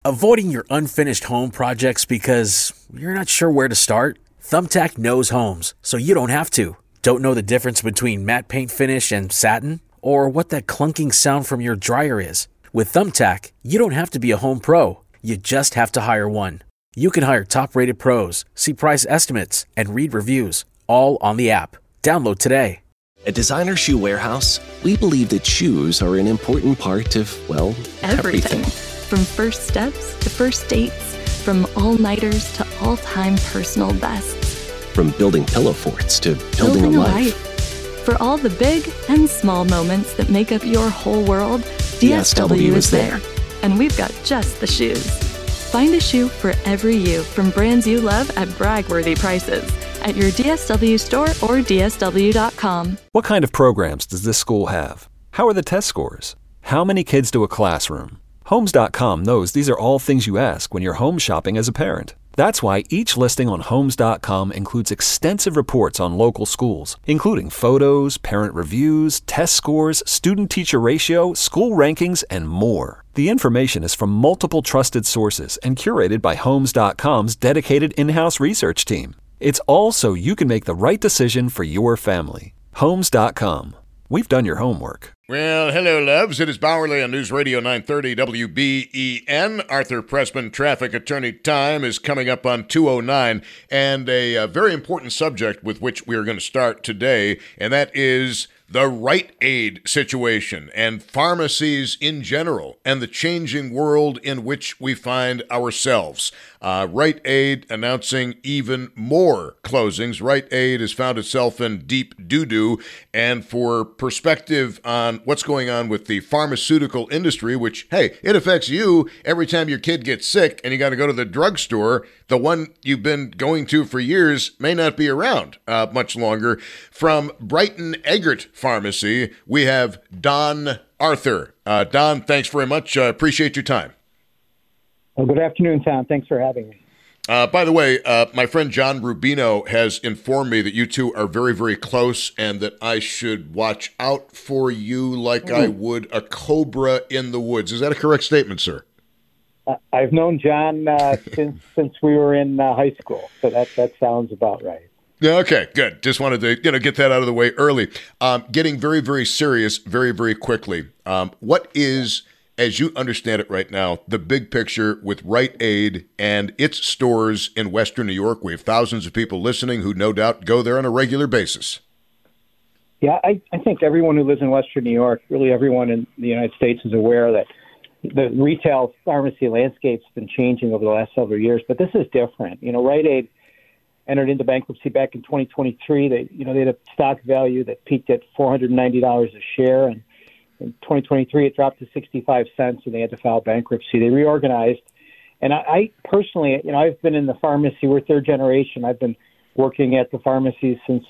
Avoiding your unfinished home projects because you're not sure where to start? Thumbtack knows homes, so you don't have to. Don't know the difference between matte paint finish and satin? Or what that clunking sound from your dryer is? With Thumbtack, you don't have to be a home pro. You just have to hire one. You can hire top-rated pros, see price estimates, and read reviews, all on the app. Download today. At Designer Shoe Warehouse, we believe that shoes are an important part of, well, everything. From first steps to first dates, from all-nighters to all-time personal bests. From building pillow forts to building a life. For all the big and small moments that make up your whole world, DSW is there. And we've got just the shoes. Find a shoe for every you from brands you love at brag-worthy prices at your DSW store or DSW.com. What kind of programs does this school have? How are the test scores? How many kids do a classroom? Homes.com knows these are all things you ask when you're home shopping as a parent. That's why each listing on Homes.com includes extensive reports on local schools, including photos, parent reviews, test scores, student-teacher ratio, school rankings, and more. The information is from multiple trusted sources and curated by Homes.com's dedicated in-house research team. It's all so you can make the right decision for your family. Homes.com. We've done your homework. Well, hello, loves. It is Bowerly on News Radio 930 WBEN. Arthur Pressman, traffic attorney time is coming up on 2:09, and a very important subject with which we are going to start today, and that is the Rite Aid situation and pharmacies in general and the changing world in which we find ourselves. Rite Aid announcing even more closings. Rite Aid has found itself in deep doo-doo. And for perspective on what's going on with the pharmaceutical industry, which, hey, it affects you every time your kid gets sick and you got to go to the drugstore, the one you've been going to for years may not be around much longer. From Brighton Eggert Pharmacy, we have Don Arthur. Don, thanks very much. Appreciate your time. Well, good afternoon, Tom. Thanks for having me. By the way, my friend John Rubino has informed me that you two are very, very close and that I should watch out for you like I would a cobra in the woods. Is that a correct statement, sir? I've known John since we were in high school, so that sounds about right. Okay, good. Just wanted to get that out of the way early. Getting very, very serious very, very quickly. What is, as you understand it right now, the big picture with Rite Aid and its stores in Western New York? We have thousands of people listening who no doubt go there on a regular basis. Yeah, I think everyone who lives in Western New York, really everyone in the United States, is aware that the retail pharmacy landscape's been changing over the last several years, but this is different. Rite Aid entered into bankruptcy back in 2023. They had a stock value that peaked at $490 a share, and in 2023 it dropped to 65 cents, and they had to file bankruptcy. They reorganized, and I personally, I've been in the pharmacy. We're third generation. I've been working at the pharmacy since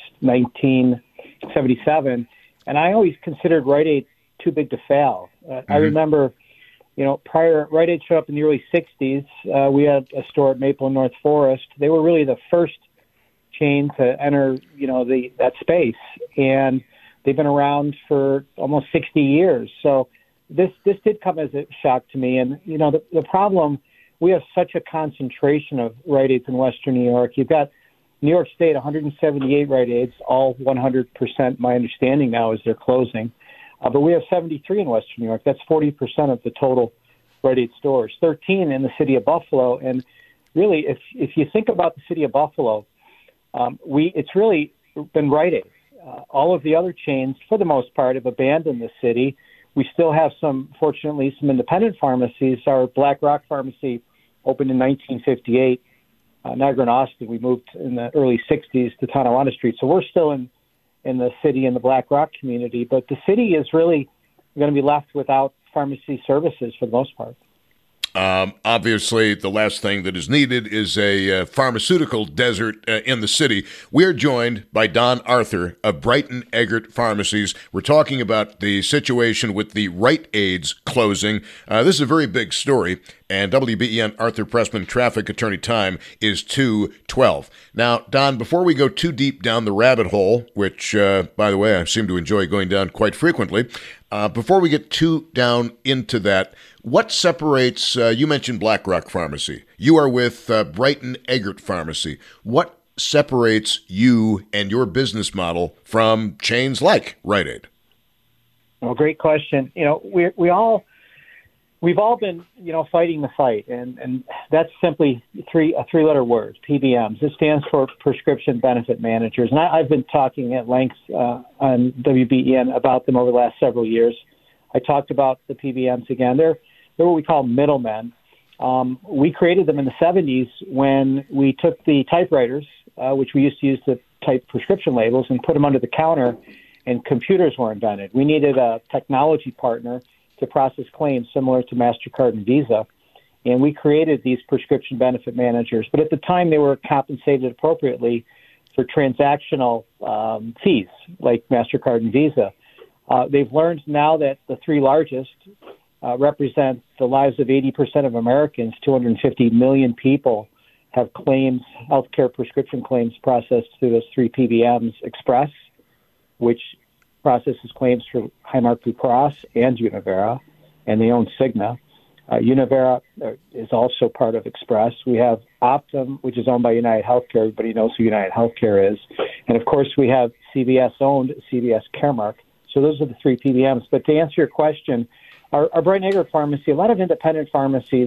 1977, and I always considered Rite Aid too big to fail. I remember, prior, Rite Aid showed up in the early 60s. We had a store at Maple and North Forest. They were really the first chain to enter, that space. And they've been around for almost 60 years. So this did come as a shock to me. And, the problem, we have such a concentration of Rite Aids in Western New York. You've got New York State, 178 Rite Aids, all 100%, my understanding now, is they're closing. But we have 73 in Western New York. That's 40% of the total Rite Aid stores, 13 in the city of Buffalo. And really, if you think about the city of Buffalo, it's really been Rite Aid. All of the other chains, for the most part, have abandoned the city. We still have fortunately, some independent pharmacies. Our Black Rock Pharmacy opened in 1958. Niagara and Austin, we moved in the early 60s to Tonawanda Street. So we're still in the city, in the Black Rock community. But the city is really going to be left without pharmacy services for the most part. Obviously, the last thing that is needed is a pharmaceutical desert in the city. We're joined by Don Arthur of Brighton Eggert Pharmacies. We're talking about the situation with the Rite Aids closing. This is a very big story. And WBEN Arthur Pressman traffic attorney time is 2:12. Now, Don, before we go too deep down the rabbit hole, which, by the way, I seem to enjoy going down quite frequently, before we get too down into that, what separates, you mentioned BlackRock Pharmacy. You are with Brighton Eggert Pharmacy. What separates you and your business model from chains like Rite Aid? Well, great question. We've all been, fighting the fight, and that's simply a three-letter word, PBMs. It stands for Prescription Benefit Managers, and I've been talking at length on WBEN about them over the last several years. I talked about the PBMs again. They're what we call middlemen. We created them in the 70s when we took the typewriters, which we used to use to type prescription labels, and put them under the counter, and computers were invented. We needed a technology partner to process claims similar to MasterCard and Visa, and we created these prescription benefit managers. But at the time, they were compensated appropriately for transactional fees like MasterCard and Visa. They've learned now that the three largest represent the lives of 80% of Americans. 250 million people have claims, healthcare prescription claims processed through those three PBMs: Express, which processes claims for Highmark Blue Cross and Univera, and they own Cigna. Univera is also part of Express. We have Optum, which is owned by United Healthcare. Everybody knows who United Healthcare is. And, of course, we have CVS-owned CVS Caremark. So those are the three PBMs. But to answer your question, our Brighton Eggert Pharmacy, a lot of independent pharmacies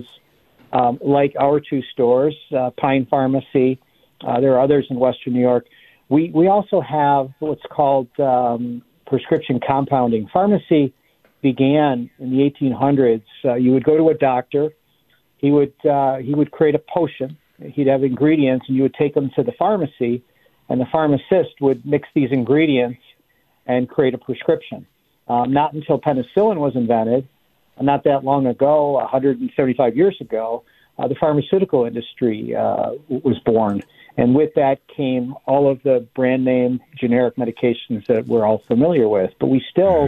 like our two stores, Pine Pharmacy, there are others in Western New York. We also have what's called prescription compounding. Pharmacy began in the 1800s. You would go to a doctor. He would create a potion. He'd have ingredients, and you would take them to the pharmacy, and the pharmacist would mix these ingredients and create a prescription. Not until penicillin was invented, not that long ago, 175 years ago, the pharmaceutical industry was born. And with that came all of the brand name generic medications that we're all familiar with. But we still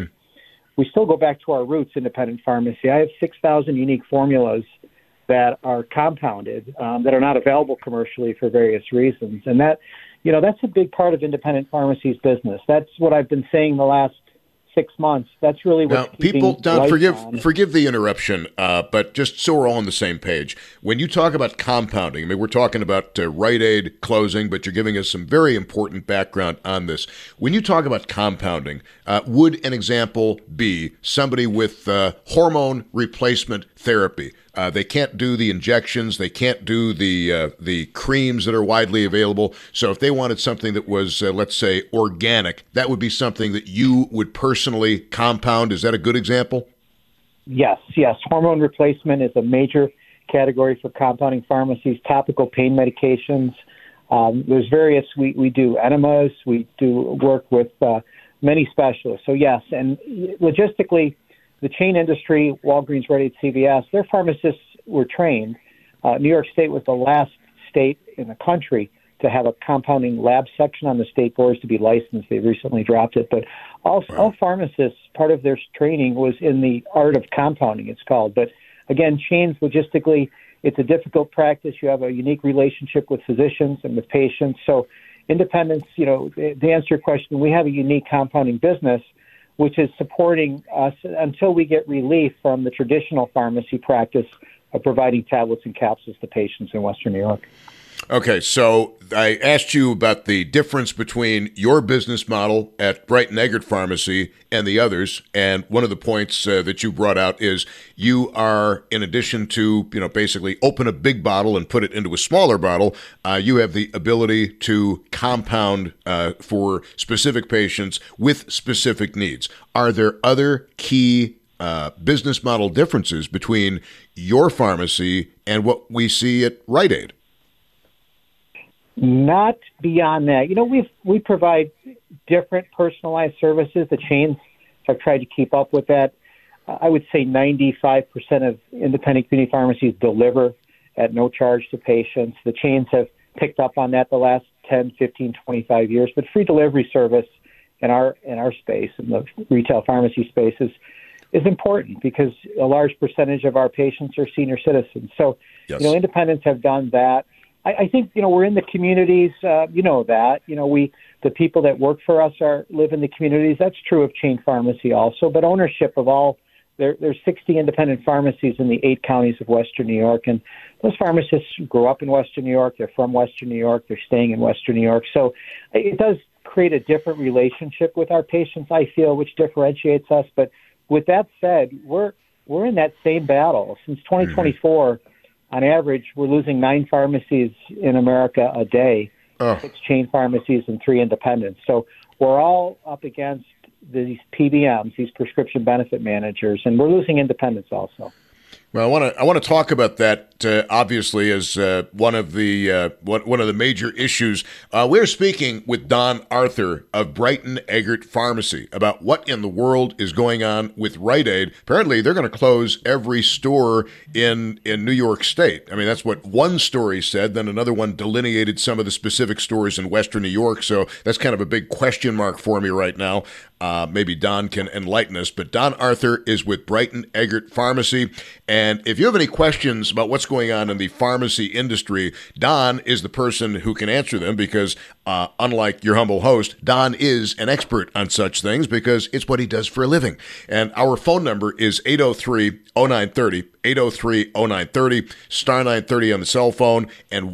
go back to our roots, independent pharmacy. I have 6,000 unique formulas that are compounded, that are not available commercially for various reasons. And that's a big part of independent pharmacy's business. That's what I've been saying the last 6 months. That's really what people. Don, forgive the interruption, but just so we're all on the same page. When you talk about compounding, I mean, we're talking about Rite Aid closing, but you're giving us some very important background on this. When you talk about compounding, would an example be somebody with hormone replacement therapy? They can't do the injections. They can't do the creams that are widely available. So if they wanted something that was, let's say, organic, that would be something that you would personally compound. Is that a good example? Yes. Hormone replacement is a major category for compounding pharmacies. Topical pain medications. There's various. We do enemas. We do work with many specialists. So yes, and logistically, the chain industry, Walgreens, Rite Aid, CVS, their pharmacists were trained. New York State was the last state in the country to have a compounding lab section on the state boards to be licensed. They recently dropped it. But all pharmacists, part of their training was in the art of compounding, it's called. But again, chains, logistically, it's a difficult practice. You have a unique relationship with physicians and with patients. So independence, to answer your question, we have a unique compounding business, which is supporting us until we get relief from the traditional pharmacy practice of providing tablets and capsules to patients in Western New York. Okay, so I asked you about the difference between your business model at Brighton Eggert Pharmacy and the others, and one of the points that you brought out is you are, in addition to, basically open a big bottle and put it into a smaller bottle, you have the ability to compound for specific patients with specific needs. Are there other key business model differences between your pharmacy and what we see at Rite Aid? Not beyond that. We provide different personalized services. The chains have tried to keep up with that. I would say 95% of independent community pharmacies deliver at no charge to patients. The chains have picked up on that the last 10, 15, 25 years. But free delivery service in our space, in the retail pharmacy space, is important because a large percentage of our patients are senior citizens. So, yes. Independents have done that. I think, we're in the communities, that, the people that work for us live in the communities. That's true of chain pharmacy also, but ownership of all, there's 60 independent pharmacies in the 8 counties of Western New York. And those pharmacists grew up in Western New York. They're from Western New York. They're staying in Western New York. So it does create a different relationship with our patients, I feel, which differentiates us. But with that said, we're in that same battle. Since 2024, on average, we're losing 9 pharmacies in America a day, 6 chain pharmacies and 3 independents. So we're all up against these PBMs, these prescription benefit managers, and we're losing independents also. Well, I want to talk about that obviously as one of the major issues. We're speaking with Don Arthur of Brighton Eggert Pharmacy about what in the world is going on with Rite Aid. Apparently, they're going to close every store in New York State. I mean, that's what one story said. Then another one delineated some of the specific stores in Western New York. So that's kind of a big question mark for me right now. Maybe Don can enlighten us. But Don Arthur is with Brighton Eggert Pharmacy. And if you have any questions about what's going on in the pharmacy industry, Don is the person who can answer them because unlike your humble host, Don is an expert on such things because it's what he does for a living. And our phone number is 803-0930, 803-0930, star 930 on the cell phone, and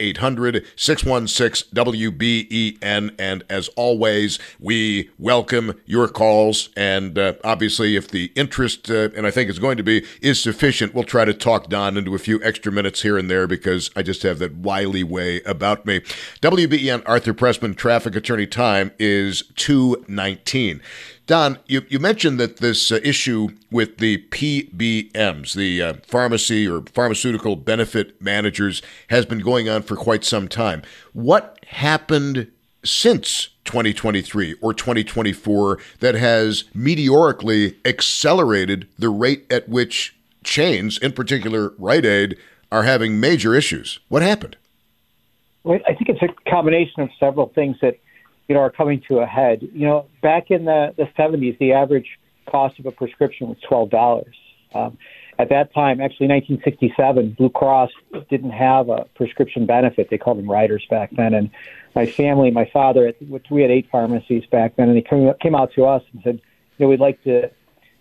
1-800-616-WBEN. And as always, we welcome your calls. And obviously, if the interest, and I think it's going to be, is sufficient, we'll try to talk Don into a few extra minutes here and there because I just have that wily way about me. WBEN Arthur Pressman traffic attorney time is 2:19. Don, you mentioned that this issue with the PBMs, the pharmacy or pharmaceutical benefit managers, has been going on for quite some time. What happened since 2023 or 2024 that has meteorically accelerated the rate at which chains, in particular Rite Aid, are having major issues? What happened? Well, I think it's a combination of several things that are coming to a head. Back in the 70s, the average cost of a prescription was $12. At that time, actually 1967, Blue Cross didn't have a prescription benefit. They called them riders back then. And my family, my father, we had 8 pharmacies back then, and they came out to us and said, we'd like to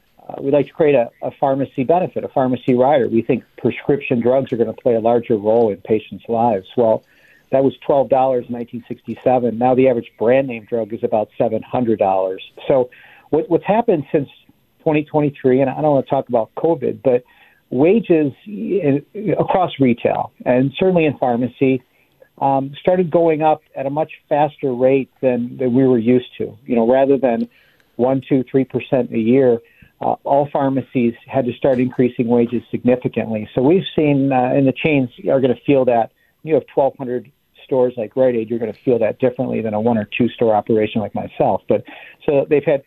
create a pharmacy benefit, a pharmacy rider. We think prescription drugs are going to play a larger role in patients' lives. Well, that was $12 in 1967. Now the average brand name drug is about $700. So what's happened since 2023, and I don't want to talk about COVID, but wages across retail and certainly in pharmacy started going up at a much faster rate than we were used to. Rather than 1%, 2%, 3% a year, all pharmacies had to start increasing wages significantly. So we've seen, and the chains are going to feel that. You have 1,200 stores like Rite Aid, you're going to feel that differently than a 1 or 2 store operation like myself. But so they've had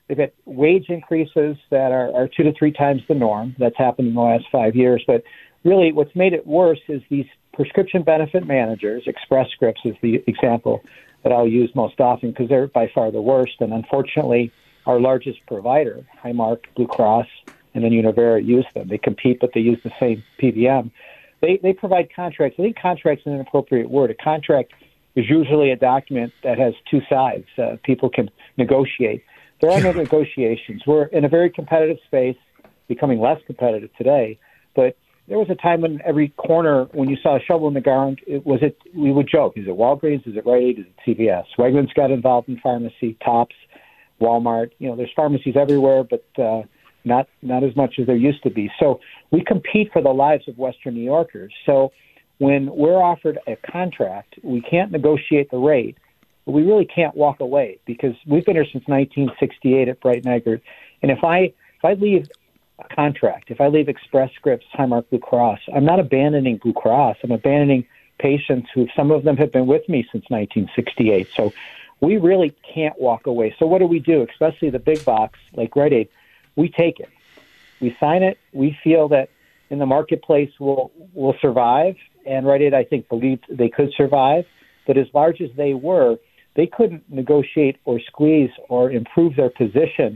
wage increases that are 2 to 3 times the norm. That's happened in the last 5 years. But really, what's made it worse is these prescription benefit managers. Express Scripts is the example that I'll use most often because they're by far the worst. And unfortunately, our largest provider, Highmark, Blue Cross, and then Univera use them. They compete, but they use the same PBM. They provide contracts. I think contract's an inappropriate word. A contract is usually a document that has 2 sides. People can negotiate. There are no negotiations. We're in a very competitive space, becoming less competitive today. But there was a time when every corner, when you saw a shovel in the ground, we would joke, is it Walgreens, is it Rite Aid, is it CVS? Wegmans got involved in pharmacy, Tops, Walmart. There's pharmacies everywhere, but not as much as there used to be. So we compete for the lives of Western New Yorkers. So when we're offered a contract, we can't negotiate the rate, but we really can't walk away because we've been here since 1968 at Brighton Eggert. And if I leave a contract, if I leave Express Scripts, Highmark, Blue Cross, I'm not abandoning Blue Cross. I'm abandoning patients who, some of them have been with me since 1968. So we really can't walk away. So what do? Especially the big box like Rite Aid, we take it. We sign it. We feel that in the marketplace we'll survive. And Rite Aid, I think, believed they could survive. But as large as they were, they couldn't negotiate or squeeze or improve their position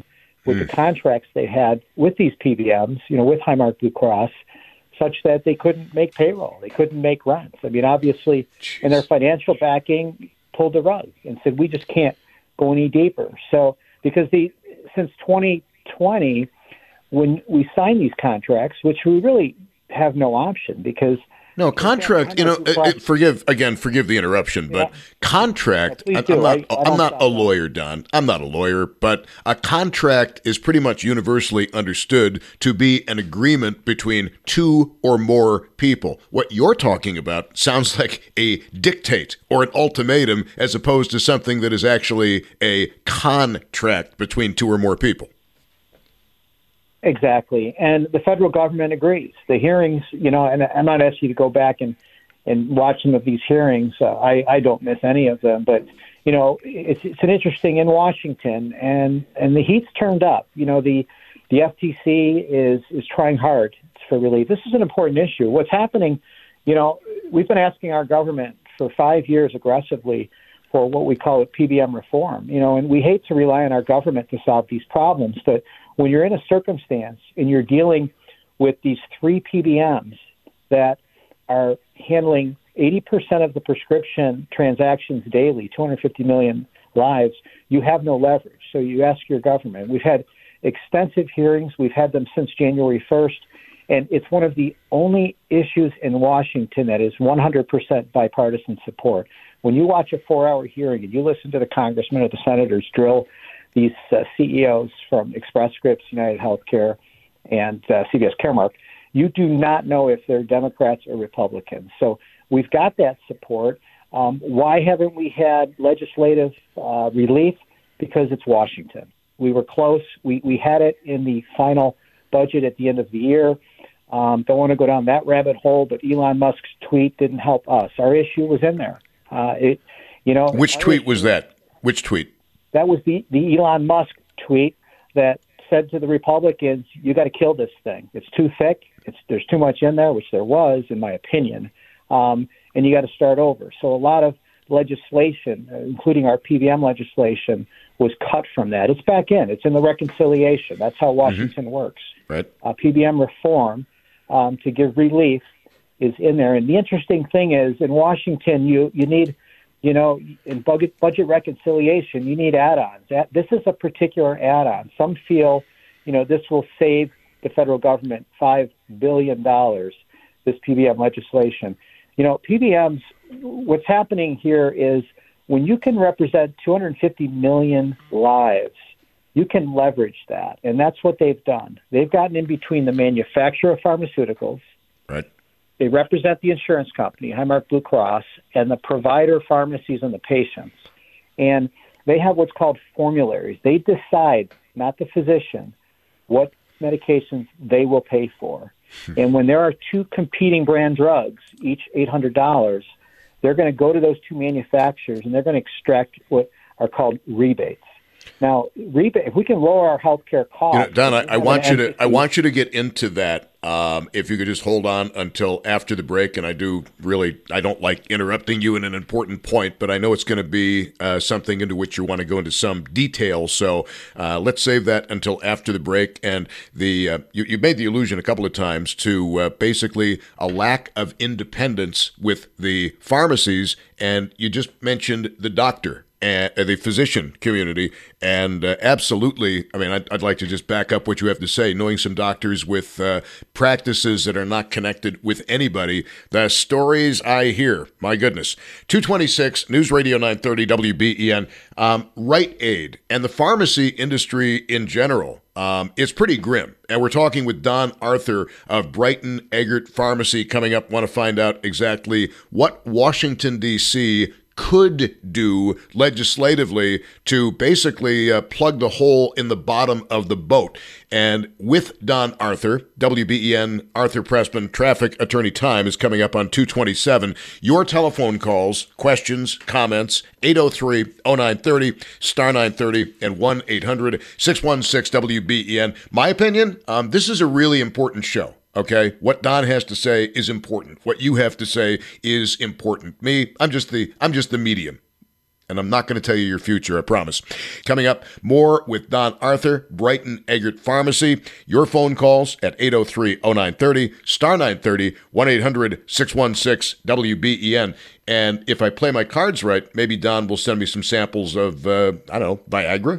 with the contracts they had with these PBMs, with Highmark Blue Cross, such that they couldn't make payroll. They couldn't make rents. I mean, obviously, and their financial backing pulled the rug and said, we just can't go any deeper. So because since 2020, when we signed these contracts, which we really have no option because no contract, forgive the interruption, but contract, I'm not a lawyer, Don. I'm not a lawyer, but a contract is pretty much universally understood to be an agreement between two or more people. What you're talking about sounds like a dictate or an ultimatum as opposed to something that is actually a contract between two or more people. Exactly. And the federal government agrees. The hearings, and I'm not asking you to go back and watch some of these hearings. I don't miss any of them. But, it's an interesting in Washington, and the heat's turned up. The FTC is trying hard for relief. This is an important issue. What's happening, we've been asking our government for 5 years aggressively for what we call PBM reform, and we hate to rely on our government to solve these problems, but when you're in a circumstance and you're dealing with these 3 PBMs that are handling 80% of the prescription transactions daily, 250 million lives, you have no leverage. So you ask your government. We've had extensive hearings. We've had them since January 1st, and it's one of the only issues in Washington that is 100% bipartisan support. When you watch a 4-hour hearing and you listen to the congressmen or the senators drill these CEOs from Express Scripts, United Healthcare, and CVS Caremark, you do not know if they're Democrats or Republicans. So we've got that support. Why haven't we had legislative relief? Because it's Washington. We were close. We had it in the final budget at the end of the year. Don't want to go down that rabbit hole, but Elon Musk's tweet didn't help us. Our issue was in there. Which tweet was that? Which tweet? That was the Elon Musk tweet that said to the Republicans, you got to kill this thing. It's too thick. There's too much in there, which there was, in my opinion, and you got to start over. So a lot of legislation, including our PBM legislation, was cut from that. It's back in. It's in the reconciliation. That's how Washington works. Right. PBM reform to give relief is in there. And the interesting thing is, in Washington, you need, in budget reconciliation, you need add-ons. This is a particular add-on. Some feel, this will save the federal government $5 billion, this PBM legislation. PBMs, what's happening here is when you can represent 250 million lives, you can leverage that. And that's what they've done. They've gotten in between the manufacturer of pharmaceuticals. Right. They represent the insurance company, Highmark Blue Cross, and the provider pharmacies and the patients. And they have what's called formularies. They decide, not the physician, what medications they will pay for. And when there are 2 competing brand drugs, each $800, they're going to go to those 2 manufacturers and they're going to extract what are called rebates. Now, if we can lower our healthcare costs, Don, I want you to get into that. If you could just hold on until after the break, and I don't like interrupting you in an important point, but I know it's going to be something into which you want to go into some detail. So let's save that until after the break. And you made the allusion a couple of times to basically a lack of independence with the pharmacies, and you just mentioned the doctor. The physician community, and absolutely, I mean, I'd like to just back up what you have to say. Knowing some doctors with practices that are not connected with anybody, the stories I hear, my goodness. 226, News Radio 930, WBEN, Rite Aid, and the pharmacy industry in general. It's pretty grim. And we're talking with Don Arthur of Brighton Eggert Pharmacy coming up. Want to find out exactly what Washington, D.C. could do legislatively to basically plug the hole in the bottom of the boat. And with Don Arthur, WBEN Arthur Pressman Traffic Attorney Time is coming up on 227. Your telephone calls, questions, comments, 803-0930, star 930, and 1-800-616-WBEN. My opinion, this is a really important show. Okay, what Don has to say is important. What you have to say is important. I'm just the medium. And I'm not going to tell you your future, I promise. Coming up, more with Don Arthur, Brighton Eggert Pharmacy. Your phone calls at 803-0930, star 930, 1-800-616-WBEN. And if I play my cards right, maybe Don will send me some samples of, Viagra.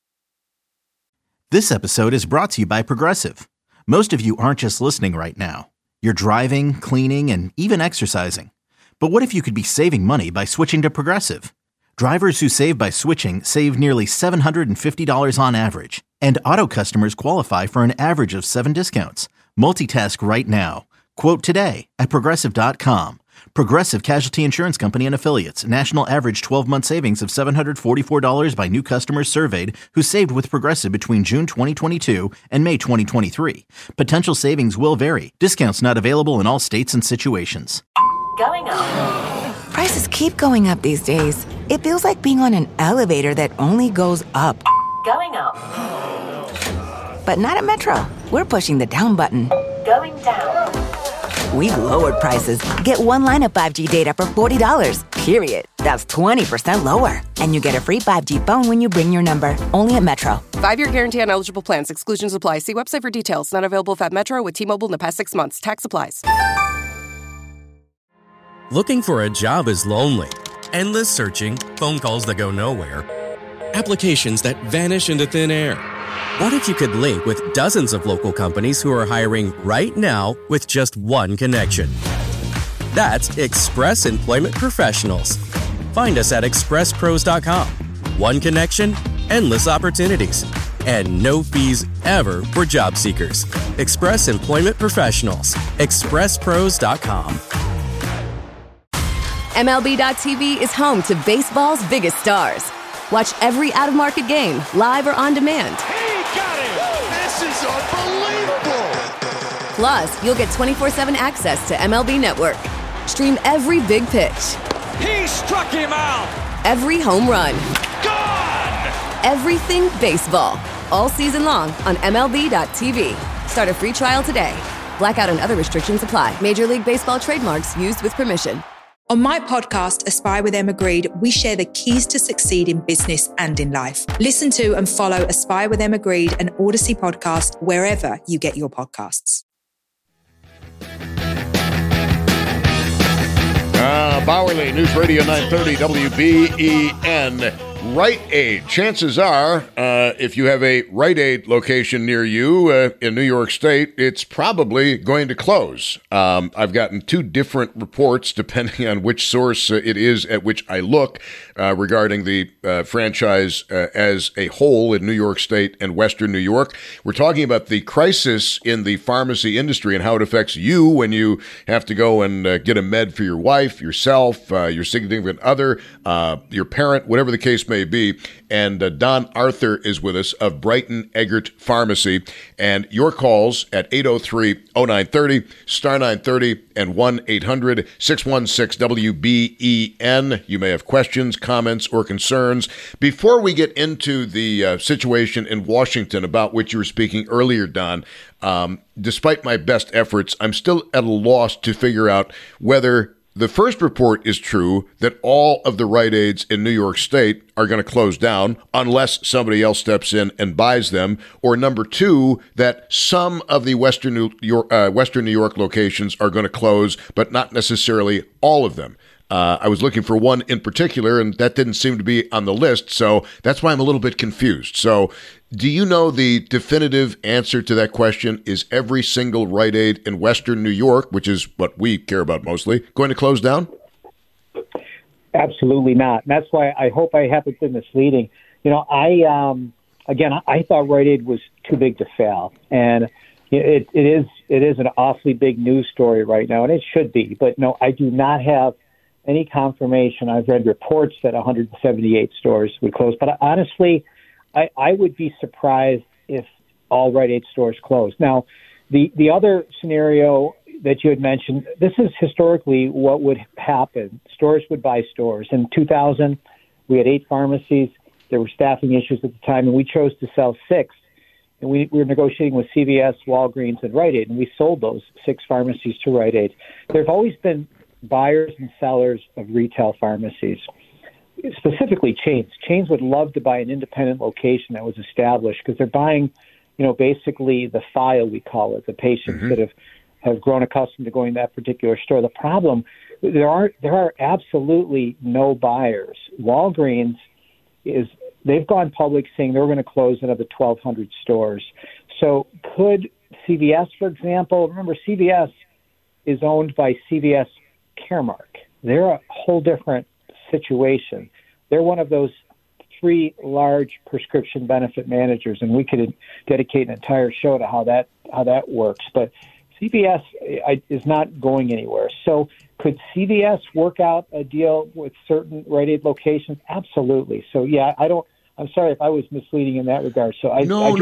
This episode is brought to you by Progressive. Most of you aren't just listening right now. You're driving, cleaning, and even exercising. But what if you could be saving money by switching to Progressive? Drivers who save by switching save nearly $750 on average, and auto customers qualify for an average of 7 discounts. Multitask right now. Quote today at Progressive.com. Progressive Casualty Insurance Company and Affiliates. National average 12-month savings of $744 by new customers surveyed who saved with Progressive between June 2022 and May 2023. Potential savings will vary. Discounts not available in all states and situations. Going up. Prices keep going up these days. It feels like being on an elevator that only goes up. Going up. But not at Metro. We're pushing the down button. Going down. We've lowered prices. Get one line of 5G data for $40, period. That's 20% lower. And you get a free 5G phone when you bring your number. Only at Metro. 5-year guarantee on eligible plans. Exclusions apply. See website for details. Not available at Metro with T-Mobile in the past 6 months. Tax applies. Looking for a job is lonely. Endless searching, phone calls that go nowhere, applications that vanish into thin air. What if you could link with dozens of local companies who are hiring right now with just one connection? That's Express Employment Professionals. Find us at expresspros.com. One connection, endless opportunities, and no fees ever for job seekers. Express Employment Professionals. expresspros.com. MLB.tv is home to baseball's biggest stars. Watch every out-of-market game, live or on demand. He got it! This is unbelievable! Plus, you'll get 24/7 access to MLB Network. Stream every big pitch. He struck him out! Every home run. Gone! Everything baseball. All season long on MLB.tv. Start a free trial today. Blackout and other restrictions apply. Major League Baseball trademarks used with permission. On my podcast, Aspire with Emma Grede, we share the keys to succeed in business and in life. Listen to and follow Aspire with Emma Grede and Odyssey podcast wherever you get your podcasts. Bowerly, News Radio 930 WBEN. Rite Aid. Chances are, if you have a Rite Aid location near you in New York State, it's probably going to close. I've gotten 2 different reports, depending on which source it is at which I look, regarding the franchise as a whole in New York State and Western New York. We're talking about the crisis in the pharmacy industry and how it affects you when you have to go and get a med for your wife, yourself, your significant other, your parent, whatever the case may be. And Don Arthur is with us of Brighton Eggert Pharmacy. And your calls at 803-0930, star 930, and 1-800-616-WBEN. You may have questions, comments, or concerns. Before we get into the situation in Washington about which you were speaking earlier, Don, despite my best efforts, I'm still at a loss to figure out whether the first report is true that all of the Rite Aids in New York State are going to close down unless somebody else steps in and buys them, or number 2, that some of the Western New York locations are going to close, but not necessarily all of them. I was looking for one in particular, and that didn't seem to be on the list, so that's why I'm a little bit confused. So do you know the definitive answer to that question? Is every single Rite Aid in Western New York, which is what we care about mostly, going to close down? Absolutely not. And that's why I hope I haven't been misleading. You know, I thought Rite Aid was too big to fail. And it is an awfully big news story right now, and it should be. But no, I do not have any confirmation. I've read reports that 178 stores would close. But honestly, I would be surprised if all Rite Aid stores closed. Now, the other scenario that you had mentioned, this is historically what would happen. Stores would buy stores. In 2000, we had 8 pharmacies. There were staffing issues at the time, and we chose to sell 6. And we were negotiating with CVS, Walgreens, and Rite Aid, and we sold those 6 pharmacies to Rite Aid. There have always been buyers and sellers of retail pharmacies. specifically chains. Chains would love to buy an independent location that was established because they're buying, basically the file, we call it, the patients that have grown accustomed to going to that particular store. The problem, there are absolutely no buyers. Walgreens they've gone public saying they're going to close another 1,200 stores. So could CVS, for example, remember CVS is owned by CVS Caremark. They're a whole different situation. They're one of those 3 large prescription benefit managers, and we could dedicate an entire show to how that works. But CVS is not going anywhere. So could CVS work out a deal with certain Rite Aid locations? Absolutely. So yeah, I'm sorry if I was misleading in that regard. So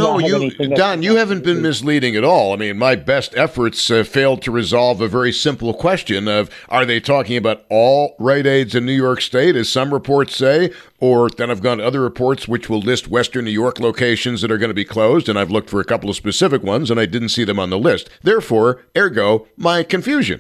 Don, you haven't been misleading at all. I mean, my best efforts failed to resolve a very simple question of, are they talking about all Rite Aids in New York State, as some reports say? Or then I've gone to other reports which will list Western New York locations that are going to be closed, and I've looked for a couple of specific ones, and I didn't see them on the list. Therefore, ergo, my confusion.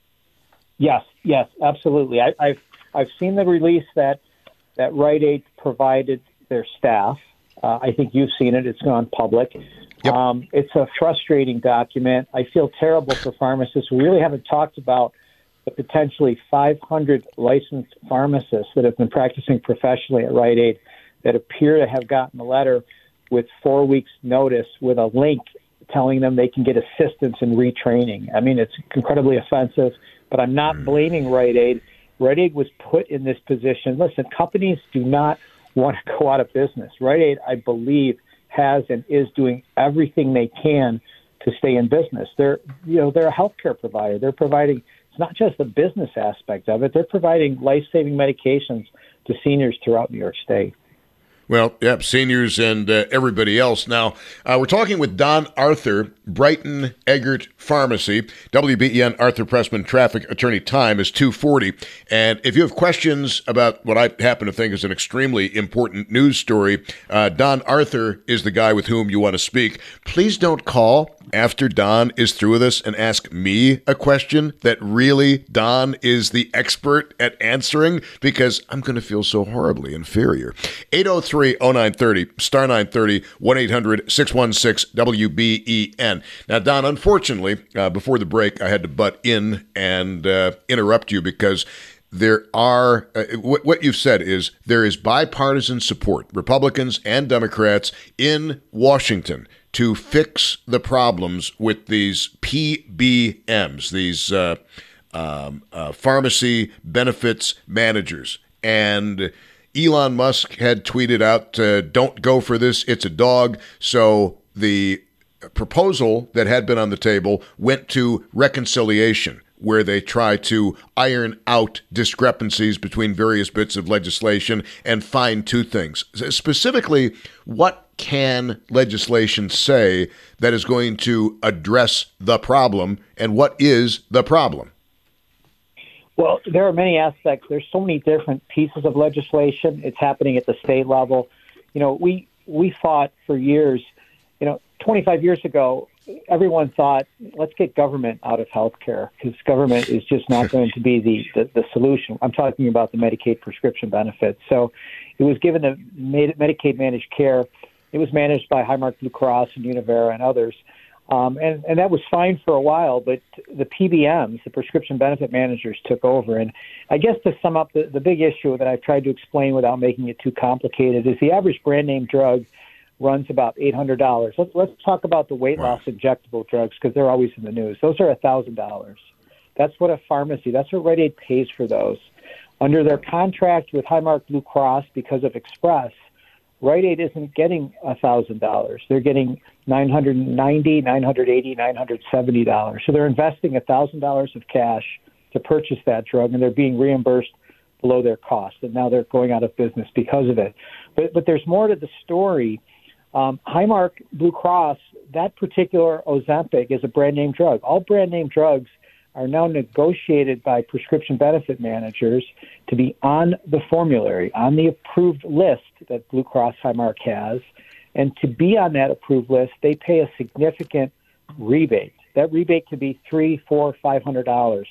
Yes, absolutely. I've seen the release that Rite Aid provided their staff. I think you've seen it. It's gone public. Yep. It's a frustrating document. I feel terrible for pharmacists. We really haven't talked about the potentially 500 licensed pharmacists that have been practicing professionally at Rite Aid that appear to have gotten a letter with 4 weeks' notice with a link telling them they can get assistance in retraining. I mean, it's incredibly offensive, but I'm not blaming Rite Aid. Rite Aid was put in this position. Listen, companies do not want to go out of business. Rite Aid, I believe, has and is doing everything they can to stay in business. They're a healthcare provider. They're providing, it's not just the business aspect of it, they're providing life-saving medications to seniors throughout New York State. Well, yep, seniors and everybody else. Now, we're talking with Don Arthur, Brighton Eggert Pharmacy. WBEN Arthur Pressman Traffic Attorney. Time is 2:40. And if you have questions about what I happen to think is an extremely important news story, Don Arthur is the guy with whom you want to speak. Please don't call after Don is through with us and ask me a question that really Don is the expert at answering, because I'm going to feel so horribly inferior. 803-0930, star 930, 1-800-616-WBEN. Now, Don, unfortunately, before the break, I had to butt in and interrupt you because there are, what you've said is there is bipartisan support, Republicans and Democrats in Washington, to fix the problems with these PBMs, these pharmacy benefits managers. And Elon Musk had tweeted out, don't go for this, it's a dog. So the proposal that had been on the table went to reconciliation, where they try to iron out discrepancies between various bits of legislation and find two things. Specifically, what can legislation say that is going to address the problem, and what is the problem? Well, there are many aspects. There's so many different pieces of legislation. It's happening at the state level. We fought for years. 25 years ago, everyone thought, let's get government out of healthcare, because government is just not going to be the solution. I'm talking about the Medicaid prescription benefits. So it was given to Medicaid managed care. It was managed by Highmark Blue Cross and Univera and others. And that was fine for a while, but the PBMs, the prescription benefit managers, took over. And I guess to sum up, the big issue that I've tried to explain without making it too complicated is the average brand name drug runs about $800. Let's talk about the weight loss injectable drugs, because they're always in the news. Those are $1,000. That's what a pharmacy, that's what Rite Aid pays for those. Under their contract with Highmark Blue Cross, because of Express, Rite Aid isn't getting $1,000. They're getting $990, $980, $970. So they're investing $1,000 of cash to purchase that drug, and they're being reimbursed below their cost. And now they're going out of business because of it. But there's more to the story. Highmark Blue Cross, that particular Ozempic is a brand name drug. All brand name drugs are now negotiated by prescription benefit managers to be on the formulary, on the approved list that Blue Cross Highmark has. And to be on that approved list, they pay a significant rebate. That rebate could be $300, $400, $500.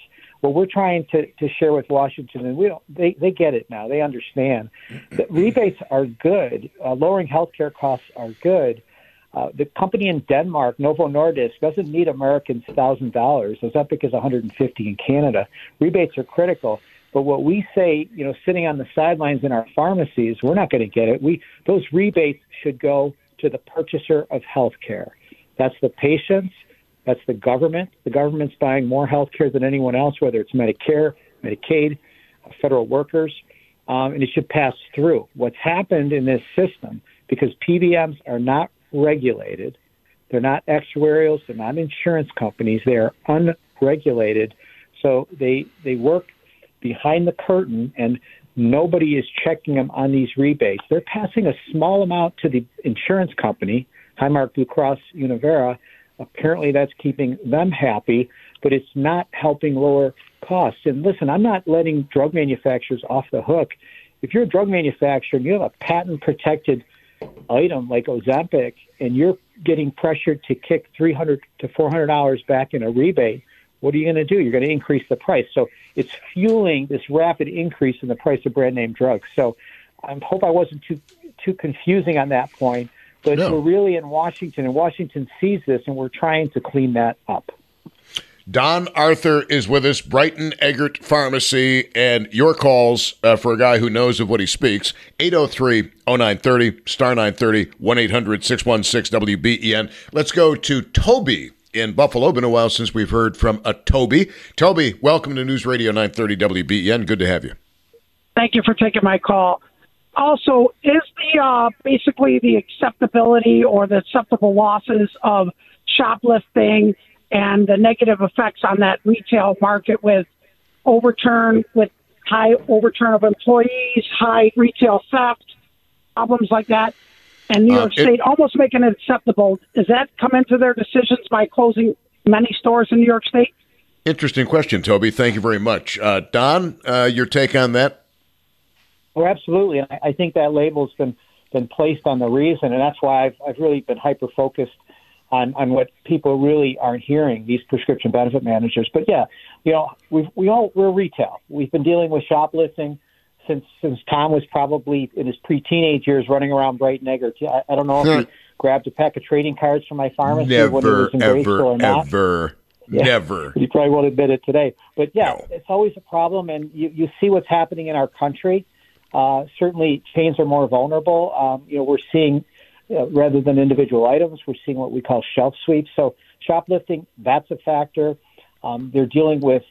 what we're trying to share with Washington, and they get it now. They understand that rebates are good. Lowering healthcare costs are good. The company in Denmark, Novo Nordisk, doesn't need Americans $1,000. Ozempic is $150 in Canada. Rebates are critical. But what we say, sitting on the sidelines in our pharmacies, we're not going to get it. Those rebates should go to the purchaser of health care. That's the patients. That's the government. The government's buying more health care than anyone else, whether it's Medicare, Medicaid, federal workers, and it should pass through. What's happened in this system, because PBMs are not regulated, they're not actuarials, they're not insurance companies, they are unregulated, so they work behind the curtain, and nobody is checking them on these rebates. They're passing a small amount to the insurance company, Highmark Blue Cross Univera. Apparently that's keeping them happy, but it's not helping lower costs. And listen, I'm not letting drug manufacturers off the hook. If you're a drug manufacturer and you have a patent-protected item like Ozempic and you're getting pressured to kick $300 to $400 back in a rebate, what are you going to do? You're going to increase the price. So it's fueling this rapid increase in the price of brand name drugs. So I hope I wasn't too confusing on that point, but We're really in Washington, and Washington sees this, and we're trying to clean that up. Don Arthur is with us, Brighton Eggert Pharmacy, and your calls for a guy who knows of what he speaks, 803-0930, star 930, 1-800-616-WBEN. Let's go to Toby in Buffalo. Been a while since we've heard from a Toby. Toby, welcome to News Radio 930 WBEN. Good to have you. Thank you for taking my call. Also, is the basically the acceptability or the acceptable losses of shoplifting and the negative effects on that retail market with high overturn of employees, high retail theft, problems like that, and New York State almost making it acceptable. Does that come into their decisions by closing many stores in New York State? Interesting question, Toby. Thank you very much. Don, your take on that? Oh, absolutely. And I think that label's been placed on the reason, and that's why I've really been hyper-focused on what people really aren't hearing, these prescription benefit managers. But yeah, we're retail. We've been dealing with shoplifting since Tom was probably in his pre-teenage years running around Brighton Eggert. I don't know if he grabbed a pack of trading cards from my pharmacy when he was in grade school or not. Never. He probably won't admit it today. But yeah, It's always a problem, and you see what's happening in our country. Certainly, chains are more vulnerable. We're seeing, rather than individual items, we're seeing what we call shelf sweeps. So shoplifting, that's a factor. They're dealing with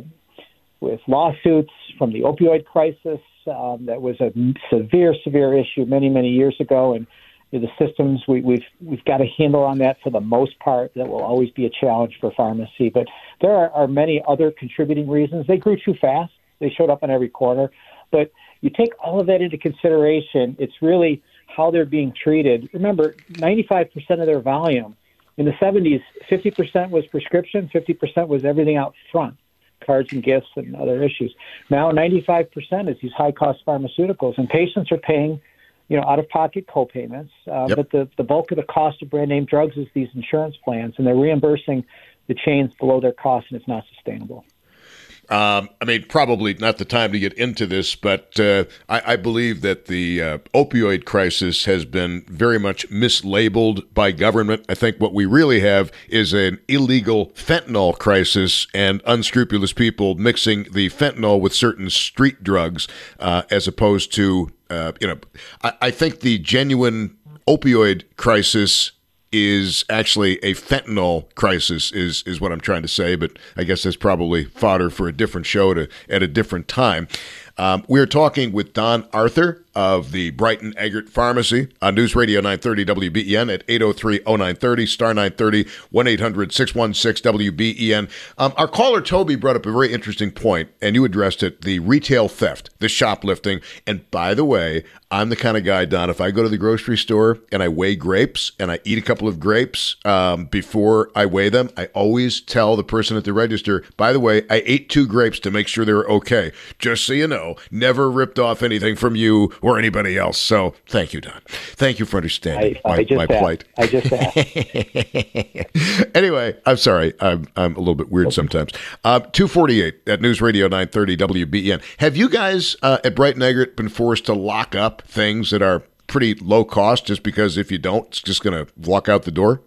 lawsuits from the opioid crisis. That was a severe issue many years ago, and the systems we've got a handle on that for the most part. That will always be a challenge for pharmacy, but there are many other contributing reasons. They grew too fast. They showed up on every corner, but you take all of that into consideration, it's really how they're being treated. Remember, 95% of their volume in the 70s, 50% was prescription, 50% was everything out front, cards and gifts and other issues. Now 95% is these high-cost pharmaceuticals, and patients are paying, out-of-pocket co-payments. But the bulk of the cost of brand-name drugs is these insurance plans, and they're reimbursing the chains below their cost, and it's not sustainable. Probably not the time to get into this, but I believe that the opioid crisis has been very much mislabeled by government. I think what we really have is an illegal fentanyl crisis and unscrupulous people mixing the fentanyl with certain street drugs, as opposed to, I think the genuine opioid crisis is actually a fentanyl crisis is what I'm trying to say, but I guess that's probably fodder for a different show at a different time. We're talking with Don Arthur of the Brighton Eggert Pharmacy on News Radio 930 WBEN at 803-0930, star 930, 1-800-616-WBEN. Our caller Toby brought up a very interesting point, and you addressed it, the retail theft, the shoplifting. And by the way, I'm the kind of guy, Don, if I go to the grocery store and I weigh grapes and I eat a couple of grapes before I weigh them, I always tell the person at the register, by the way, I ate 2 grapes to make sure they're okay. Just so you know. know, never ripped off anything from you or anybody else. So thank you, Don. Thank you for understanding my plight. I just asked. Anyway, I'm sorry. I'm a little bit weird sometimes. 248 at News Radio 930 WBEN. Have you guys at Brighton Eggert been forced to lock up things that are pretty low cost just because if you don't, it's just going to walk out the door?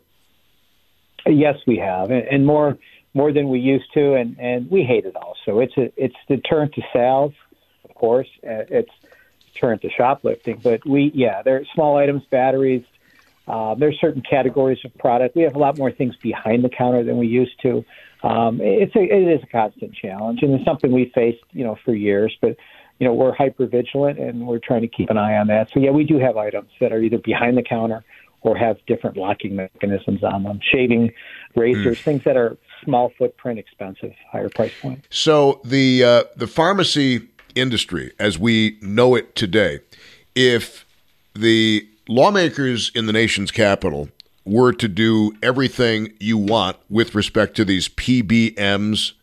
Yes, we have, and more than we used to, and we hate it also. It's deterrent to sales, of course. It's deterrent to shoplifting, but there are small items, batteries. There's certain categories of product. We have a lot more things behind the counter than we used to. It is a constant challenge, and it's something we faced, for years. But we're hyper vigilant, and we're trying to keep an eye on that. So we do have items that are either behind the counter or have different locking mechanisms on them. Shaving razors, things that are small footprint, expensive, higher price point. So the pharmacy industry, as we know it today, if the lawmakers in the nation's capital were to do everything you want with respect to these PBMs,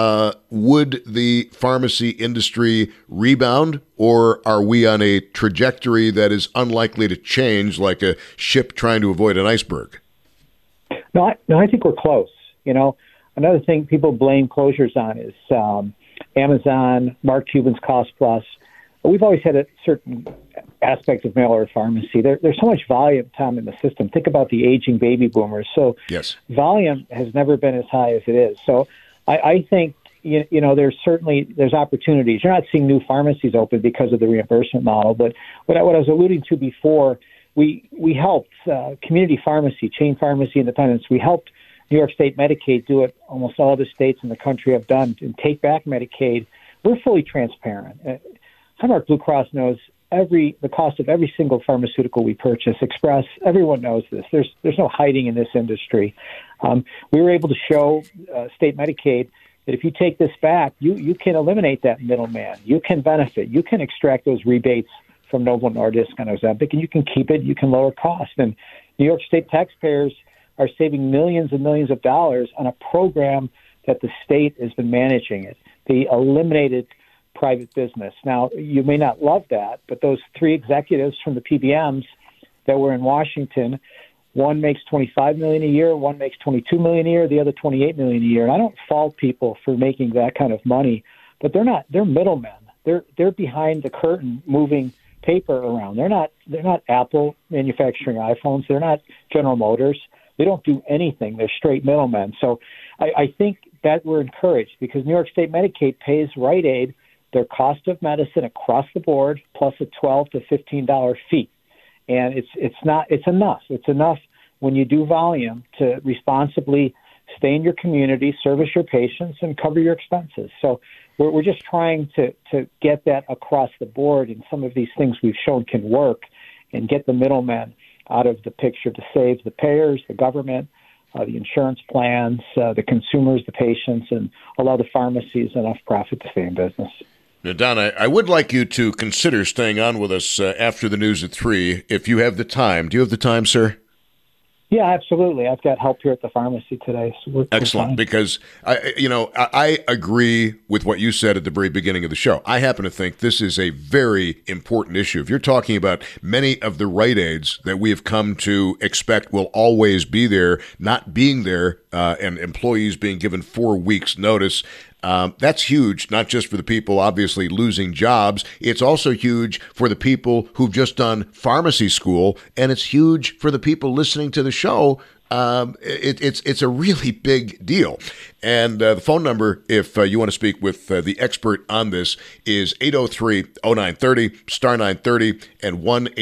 would the pharmacy industry rebound, or are we on a trajectory that is unlikely to change like a ship trying to avoid an iceberg? No, I think we're close. Another thing people blame closures on is Amazon, Mark Cuban's Cost Plus. We've always had a certain aspect of mail-order pharmacy. There's so much volume, Tom, in the system. Think about the aging baby boomers. So yes, volume has never been as high as it is. So I think there's opportunities. You're not seeing new pharmacies open because of the reimbursement model, but what I was alluding to before, we helped community pharmacy, chain pharmacy independents. We helped New York State Medicaid do what almost all other states in the country have done and take back Medicaid. We're fully transparent. Highmark Blue Cross knows the cost of every single pharmaceutical we purchase. Express, everyone knows this. There's no hiding in this industry. We were able to show state Medicaid that if you take this back, you can eliminate that middleman. You can benefit. You can extract those rebates from Novo Nordisk and Ozempic, and you can keep it. You can lower costs. And New York State taxpayers are saving millions and millions of dollars on a program that the state has been managing it. They eliminated private business. Now, you may not love that, but those three executives from the PBMs that were in Washington, one makes $25 million a year, one makes $22 million a year, the other $28 million a year. And I don't fault people for making that kind of money, but they're middlemen. They're behind the curtain moving paper around. They're not Apple manufacturing iPhones. They're not General Motors. They don't do anything. They're straight middlemen. So I think that we're encouraged because New York State Medicaid pays Rite Aid their cost of medicine across the board plus a $12 to $15 fee. And it's enough. It's enough when you do volume to responsibly stay in your community, service your patients, and cover your expenses. So we're just trying to get that across the board, and some of these things we've shown can work and get the middlemen out of the picture to save the payers, the government, the insurance plans, the consumers, the patients, and allow the pharmacies enough profit to stay in business. Now, Don, I would like you to consider staying on with us after the news at 3 if you have the time. Do you have the time, sir? Yeah, absolutely. I've got help here at the pharmacy today. So excellent, because I agree with what you said at the very beginning of the show. I happen to think this is a very important issue. If you're talking about many of the Rite Aids that we have come to expect will always be there, not being there, and employees being given 4 weeks' notice, that's huge, not just for the people obviously losing jobs. It's also huge for the people who've just done pharmacy school, and it's huge for the people listening to the show. It's a really big deal. And the phone number, if you want to speak with the expert on this, is 803-0930, star 930, and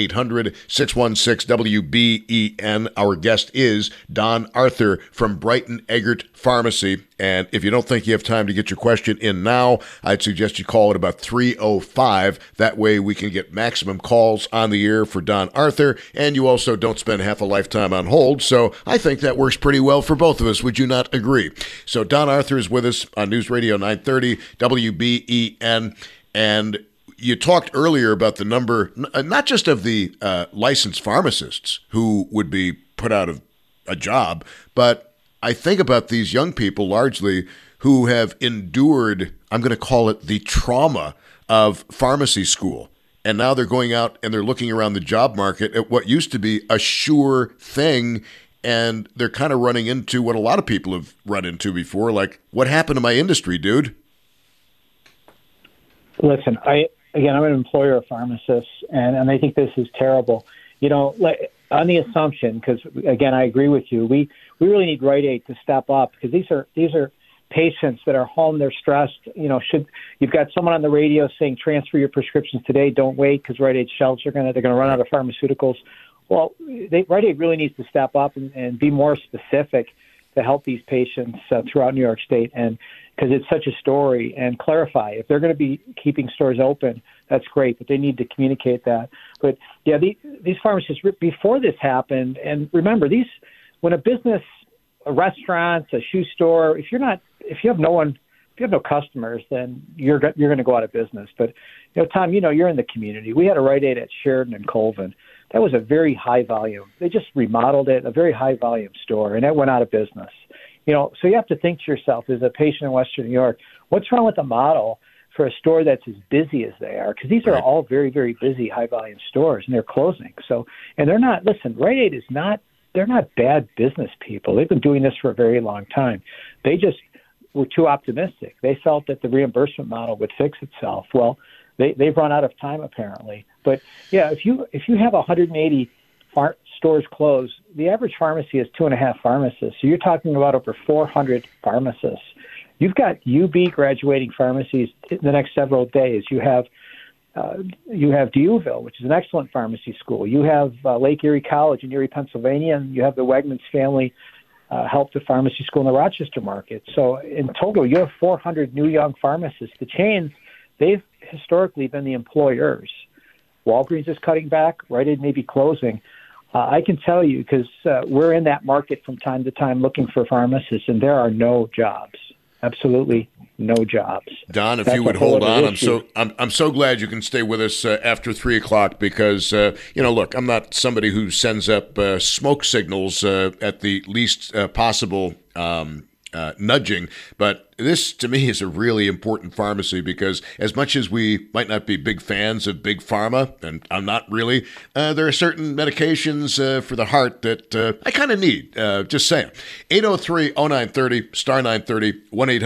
1-800-616-WBEN. Our guest is Don Arthur from Brighton Eggert Pharmacy. And if you don't think you have time to get your question in now, I'd suggest you call at about 3:05. That way we can get maximum calls on the air for Don Arthur, and you also don't spend half a lifetime on hold. So I think that works pretty well for both of us. Would you not agree? So Don Arthur is with us on News Radio 930 WBEN, and you talked earlier about the number, not just of the licensed pharmacists who would be put out of a job, but I think about these young people largely who have endured I'm going to call it the trauma of pharmacy school. And now they're going out and they're looking around the job market at what used to be a sure thing. And they're kind of running into what a lot of people have run into before. Like, what happened to my industry, dude? Listen, I'm an employer of pharmacists, and I think this is terrible. On the assumption, because again, I agree with you, we really need Rite Aid to step up, because these are patients that are home, they're stressed. You've got someone on the radio saying transfer your prescriptions today, don't wait, because Rite Aid shelves they're going to run out of pharmaceuticals. Well, Rite Aid really needs to step up and be more specific to help these patients throughout New York State, and because it's such a story, and clarify. If they're going to be keeping stores open, that's great, but they need to communicate that. But yeah, these pharmacists, before this happened, and remember, when a business, a restaurant, a shoe store, if you have no customers, then you're going to go out of business. But Tom, you're in the community. We had a Rite Aid at Sheridan and Colvin. That was a very high volume. They just remodeled it, a very high volume store, and it went out of business. So you have to think to yourself, as a patient in Western New York, what's wrong with the model for a store that's as busy as they are? Because these are all very, very busy, high volume stores, and they're closing. So, and they're not. Listen, Rite Aid is not. They're not bad business people. They've been doing this for a very long time. They just were too optimistic. They felt that the reimbursement model would fix itself. Well, they've run out of time apparently. But yeah, if you have 180 stores closed, the average pharmacy has 2.5 pharmacists. So you're talking about over 400 pharmacists. You've got UB graduating pharmacies in the next several days. You have D'Youville, which is an excellent pharmacy school. You have Lake Erie College in Erie, Pennsylvania, and you have the Wegmans family help the pharmacy school in the Rochester market. So in total, you have 400 new young pharmacists. The chains, they've historically been the employers. Walgreens is cutting back. Rite Aid may be closing. I can tell you, because we're in that market from time to time looking for pharmacists, and there are no jobs. Absolutely no jobs. Don, if you would hold on, I'm so glad you can stay with us after 3:00 because look, I'm not somebody who sends up smoke signals at the least possible nudging, but this to me is a really important pharmacy, because as much as we might not be big fans of big pharma, and I'm not really, there are certain medications for the heart that I kind of need. Just saying. 803-0930, star 930,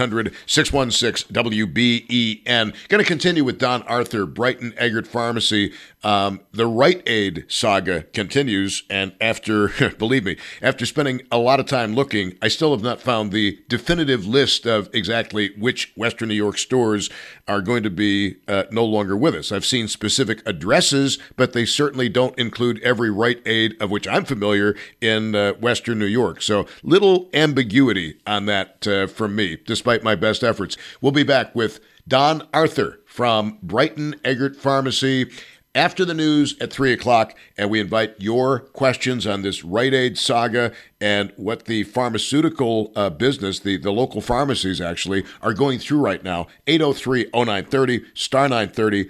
1-800-616-WBEN. Going to continue with Don Arthur, Brighton Eggert Pharmacy. The Rite Aid saga continues, and after, believe me, after spending a lot of time looking, I still have not found the definitive list of exactly which Western New York stores are going to be no longer with us. I've seen specific addresses, but they certainly don't include every Rite Aid of which I'm familiar in Western New York. So little ambiguity on that from me, despite my best efforts. We'll be back with Don Arthur from Brighton Eggert Pharmacy after the news at 3:00, and we invite your questions on this Rite Aid saga and what the pharmaceutical business, the local pharmacies actually, are going through right now. 803-0930, star 930,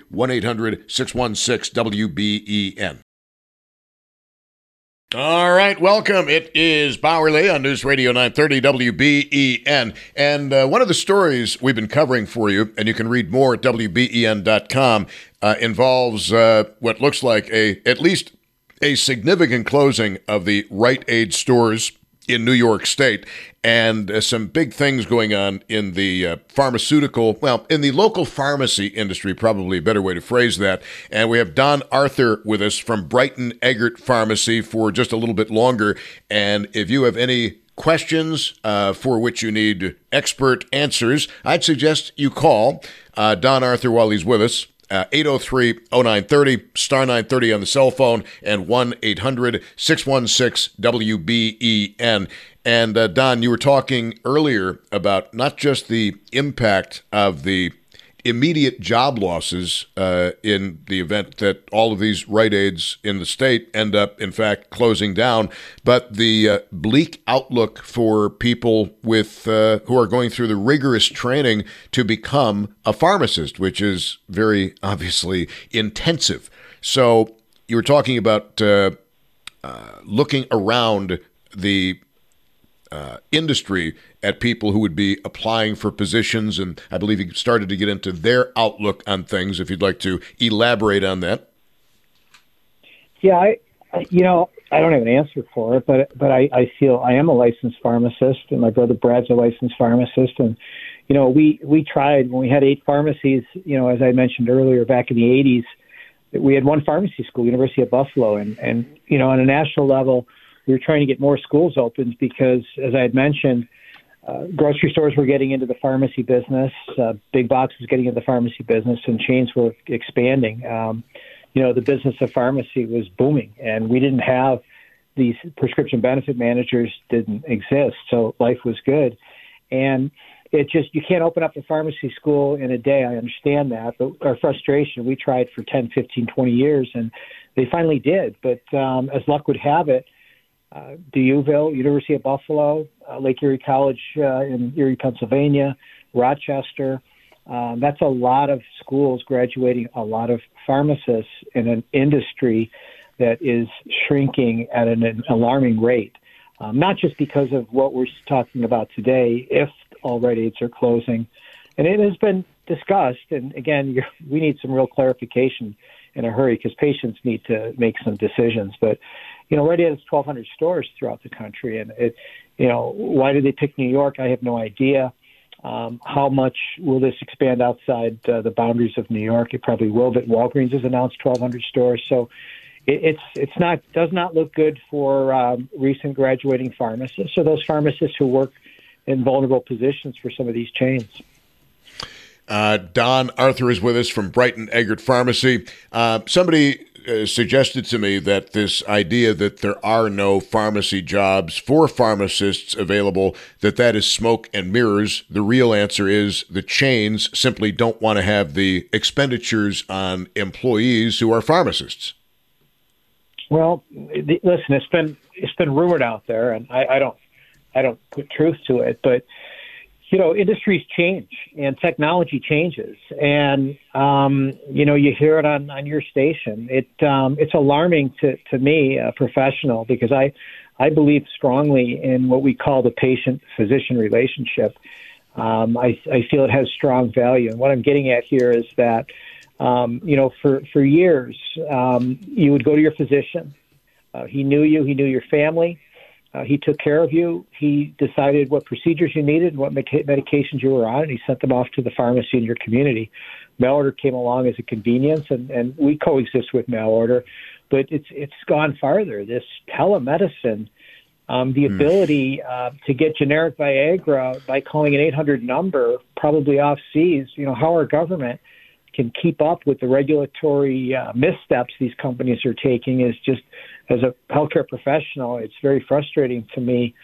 1-800-616-WBEN. All right, welcome. It is Bauerle on News Radio 930 WBEN. And one of the stories we've been covering for you, and you can read more at WBEN.com, involves what looks like at least a significant closing of the Rite Aid stores in New York State, and some big things going on in the in the local pharmacy industry, probably a better way to phrase that. And we have Don Arthur with us from Brighton Eggert Pharmacy for just a little bit longer. And if you have any questions for which you need expert answers, I'd suggest you call Don Arthur while he's with us. 803-0930, star 930 on the cell phone, and 1-800-616-WBEN. And Don, you were talking earlier about not just the impact of the immediate job losses in the event that all of these Rite Aids in the state end up, in fact, closing down, but the bleak outlook for people with who are going through the rigorous training to become a pharmacist, which is very obviously intensive. So you were talking about looking around the industry at people who would be applying for positions, and I believe he started to get into their outlook on things, if you'd like to elaborate on that. Yeah, I don't have an answer for it, but I feel I am a licensed pharmacist, and my brother Brad's a licensed pharmacist, and we tried when we had 8 pharmacies. As I mentioned earlier, back in the 80s, we had one pharmacy school, University of Buffalo, and on a national level, we were trying to get more schools opened because, as I had mentioned, grocery stores were getting into the pharmacy business, big box was getting into the pharmacy business, and chains were expanding. The business of pharmacy was booming, and we didn't have these prescription benefit managers didn't exist, so life was good. And you can't open up a pharmacy school in a day. I understand that, but our frustration, we tried for 10, 15, 20 years, and they finally did. But as luck would have it, DeUville, University of Buffalo, Lake Erie College in Erie, Pennsylvania, Rochester, that's a lot of schools graduating a lot of pharmacists in an industry that is shrinking at an alarming rate. Not just because of what we're talking about today, if all Rite Aids are closing. And it has been discussed, and again, we need some real clarification in a hurry because patients need to make some decisions. But, Rite Aid has 1,200 stores throughout the country, and why did they pick New York? I have no idea. How much will this expand outside the boundaries of New York? It probably will, but Walgreens has announced 1,200 stores. So does not look good for recent graduating pharmacists or those pharmacists who work in vulnerable positions for some of these chains. Don Arthur is with us from Brighton Eggert Pharmacy. Somebody suggested to me that this idea that there are no pharmacy jobs for pharmacists available, that is smoke and mirrors. The real answer is the chains simply don't want to have the expenditures on employees who are pharmacists. Well, listen, it's been rumored out there, and I don't put truth to it, but industries change and technology changes, and you hear it on your station. It's alarming to me, a professional, because I believe strongly in what we call the patient-physician relationship. I feel it has strong value, and what I'm getting at here is that for years you would go to your physician. He knew you. He knew your family. He took care of you. He decided what procedures you needed and what medications you were on, and he sent them off to the pharmacy in your community. Mail order came along as a convenience, and we coexist with mail order, but it's gone farther. This telemedicine, the ability to get generic Viagra by calling an 800 number, probably off seas, how our government can keep up with the regulatory missteps these companies are taking is just, as a healthcare professional, it's very frustrating to me.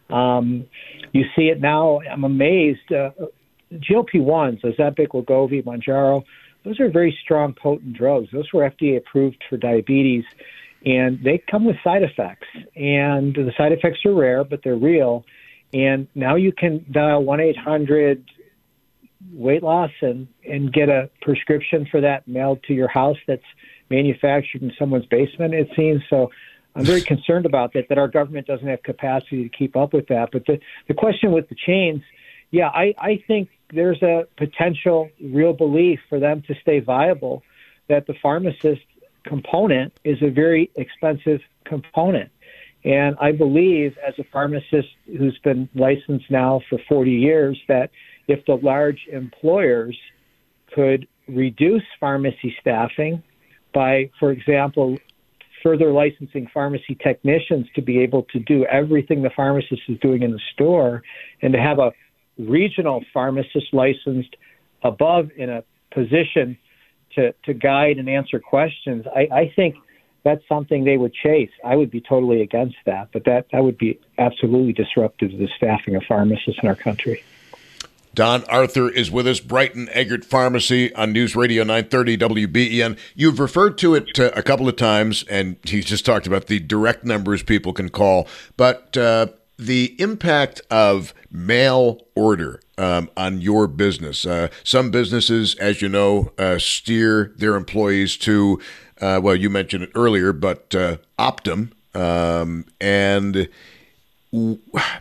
You see it now. I'm amazed. GLP-1s, Ozempic, Wegovy, Mounjaro, those are very strong, potent drugs. Those were FDA approved for diabetes, and they come with side effects. And the side effects are rare, but they're real. And now you can dial 1-800 weight loss and get a prescription for that mailed to your house that's manufactured in someone's basement, it seems. So I'm very concerned about that our government doesn't have capacity to keep up with that. But the question with the chains, I think there's a potential real belief for them to stay viable, that the pharmacist component is a very expensive component. And I believe, as a pharmacist who's been licensed now for 40 years, that if the large employers could reduce pharmacy staffing by, for example, further licensing pharmacy technicians to be able to do everything the pharmacist is doing in the store, and to have a regional pharmacist licensed above in a position to guide and answer questions, I think that's something they would chase. I would be totally against that, but that would be absolutely disruptive to the staffing of pharmacists in our country. Don Arthur is with us, Brighton Eggert Pharmacy on News Radio 930 WBEN. You've referred to it a couple of times, and he's just talked about the direct numbers people can call. But the impact of mail order on your business. Some businesses, as you know, steer their employees to, you mentioned it earlier, but Optum. And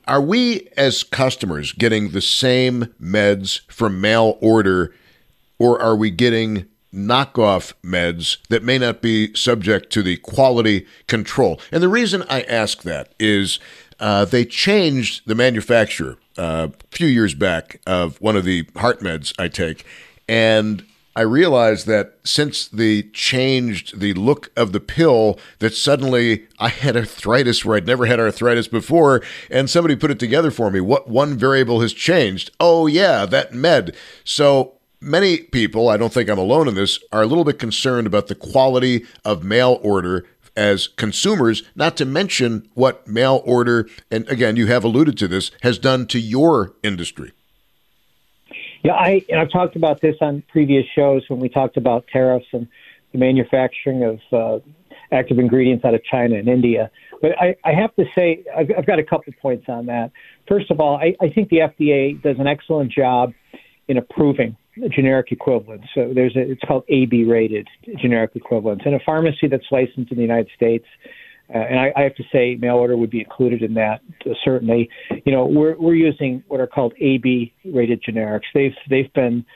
Are we as customers getting the same meds from mail order, or are we getting knockoff meds that may not be subject to the quality control? And the reason I ask that is they changed the manufacturer a few years back of one of the heart meds I take, and I realized that since they changed the look of the pill, that suddenly I had arthritis where I'd never had arthritis before, and somebody put it together for me. What one variable has changed? Oh, yeah, that med. So many people, I don't think I'm alone in this, are a little bit concerned about the quality of mail order as consumers, not to mention what mail order, and again, you have alluded to this, has done to your industry. Yeah, I've talked about this on previous shows when we talked about tariffs and the manufacturing of active ingredients out of China and India. But I have to say, I've got a couple points on that. First of all, I think the FDA does an excellent job in approving generic equivalents. So it's called AB-rated generic equivalents. And a pharmacy that's licensed in the United States, and I have to say mail order would be included in that, certainly. We're using what are called AB-rated generics. They've been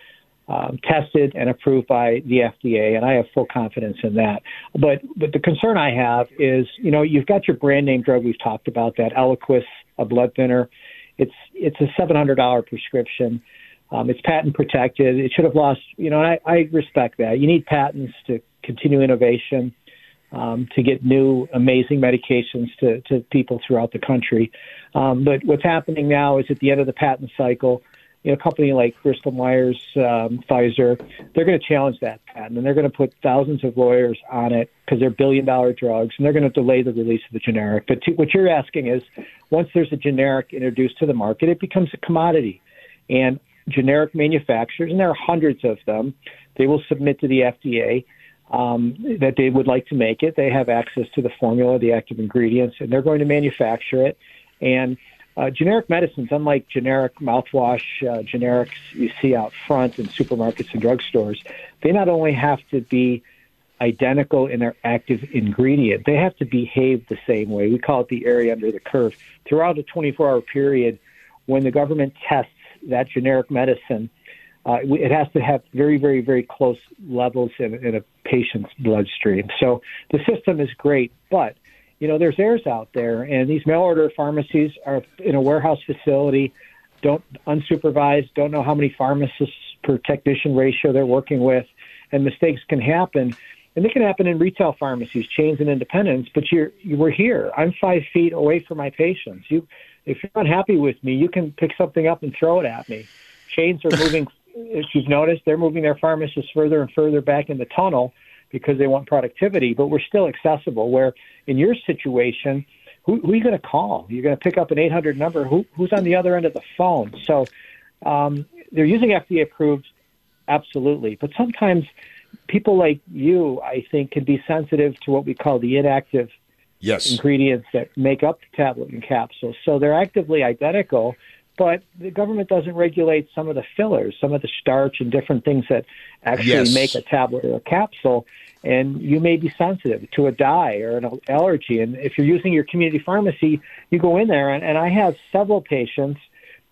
tested and approved by the FDA, and I have full confidence in that. But the concern I have is, you've got your brand name drug. We've talked about that, Eliquis, a blood thinner. It's a $700 prescription. It's patent protected. It should have lost, and I respect that. You need patents to continue innovation, to get new, amazing medications to people throughout the country. But what's happening now is at the end of the patent cycle, a company like Bristol Myers, Pfizer, they're going to challenge that patent, and they're going to put thousands of lawyers on it because they're billion-dollar drugs, and they're going to delay the release of the generic. But what you're asking is, once there's a generic introduced to the market, it becomes a commodity. And generic manufacturers, and there are hundreds of them, they will submit to the FDA that they would like to make it. They have access to the formula, the active ingredients, and they're going to manufacture it. And generic medicines, unlike generic mouthwash, generics you see out front in supermarkets and drugstores, they not only have to be identical in their active ingredient, they have to behave the same way. We call it the area under the curve. Throughout a 24-hour period, when the government tests that generic medicine, it has to have very, very, very close levels in a patient's bloodstream. So the system is great, but there's errors out there, and these mail order pharmacies are in a warehouse facility, unsupervised, don't know how many pharmacists per technician ratio they're working with, and mistakes can happen. And they can happen in retail pharmacies, chains, and independents. But we're here. I'm 5 feet away from my patients. If you're unhappy with me, you can pick something up and throw it at me. Chains are moving. If you've noticed, they're moving their pharmacists further and further back in the tunnel because they want productivity, but we're still accessible. Where in your situation, who are you going to call? You're going to pick up an 800 number. Who's on the other end of the phone? So they're using FDA approved, absolutely. But sometimes people like you, I think, can be sensitive to what we call the inactive ingredients that make up the tablet and capsule. So they're actively identical, but the government doesn't regulate some of the fillers, some of the starch and different things that actually make a tablet or a capsule. And you may be sensitive to a dye or an allergy. And if you're using your community pharmacy, you go in there, and I have several patients,